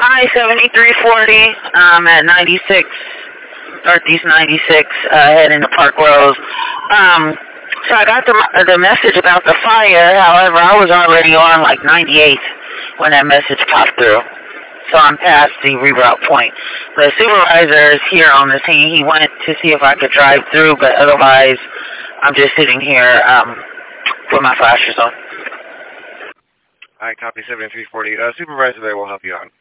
I-7340 at 96, Northeast 96, heading to Park Rose. So I got the message about the fire. However, I was already on like 98 when that message popped through. So I'm past the reroute point. The supervisor is here on the scene. He went to see if I could drive through, but otherwise I'm just sitting here with my flashers on. All right, copy 7340. Supervisor there will help you out.